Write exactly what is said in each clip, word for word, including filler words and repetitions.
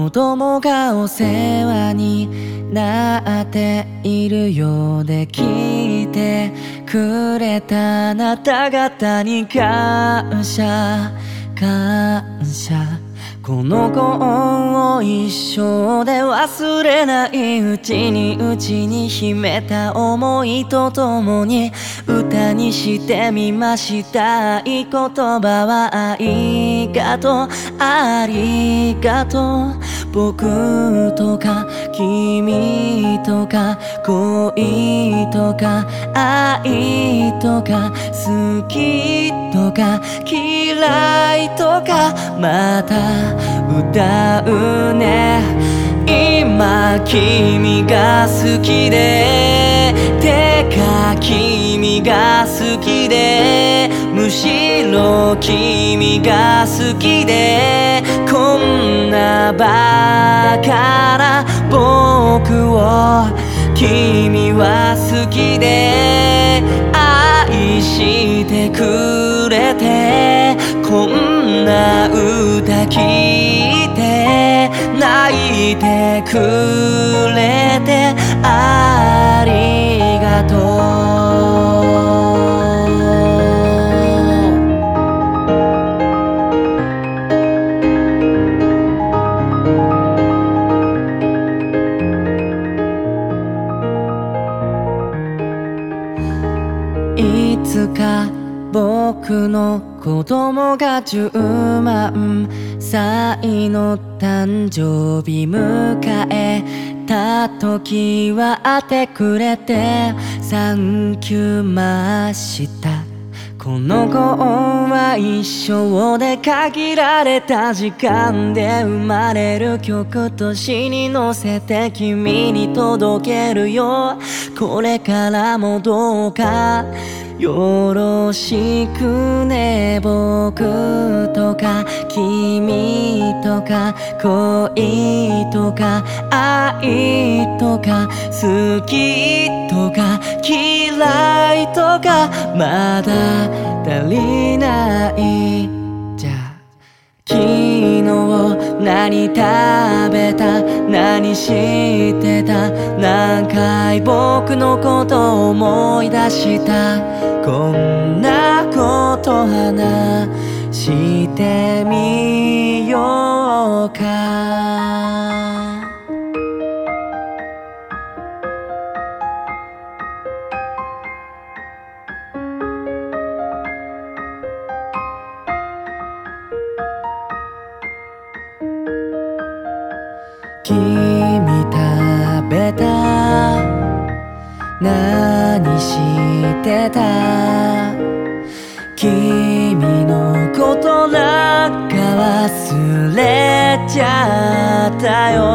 子供がお世話になっているようで聞いてくれたあなた方に感謝感謝。この子を一生で忘れないうちにうちに秘めた思いとともに歌にしてみました。い言葉はありがとうありがとう。僕とか君とか恋とか愛とか好きとか嫌いとかまた歌うね。今君が好きでてか君が好きでむしろ君が好きでこんなバカな僕を君は好きで愛してくれてこんな歌聴いて泣いてくれてありがとう。いつか僕の子供がじゅうまんさいの誕生日迎えた時は会ってくれてサンキューました。この子は一生で限られた時間で生まれる曲と詩に乗せて君に届けるよ。これからもどうかよろしくね。僕とか君とか恋とか愛とか好きとか嫌いとかまだ足りないじゃあ昨日何食べた何してた何回僕のこと思い出したこんなこと話してみようか。君食べた何してた君のことなんか忘れちゃったよ。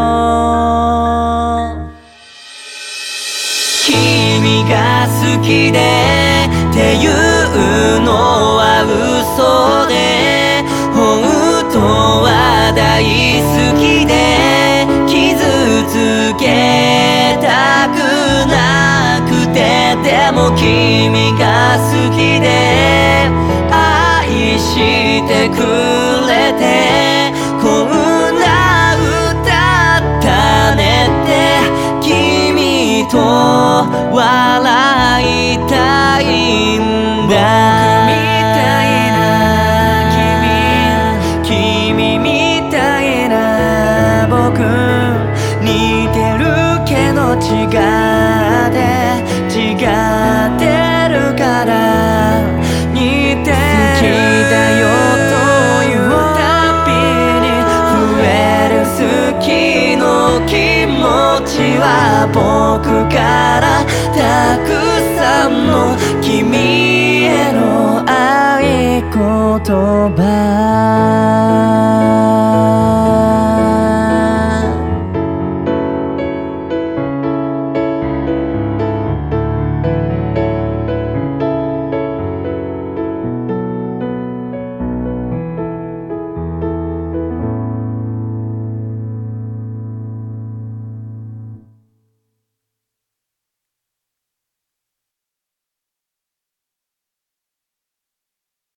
君が好きでっていうのは嘘で本当は大好きで傷つけたくなくてでも君が好きで愛してくれてこんな歌ったねって君と笑いたいんだ。僕みたいな君君みたいな僕似てるけど違って違ってるから似てる好きだよというたびに増える好きの気持ちは僕からたくさんの君への合言葉